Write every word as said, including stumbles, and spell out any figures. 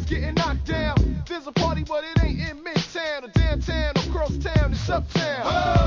getting knocked down. There's a party, but it ain't in Midtown or downtown or cross town, it's uptown.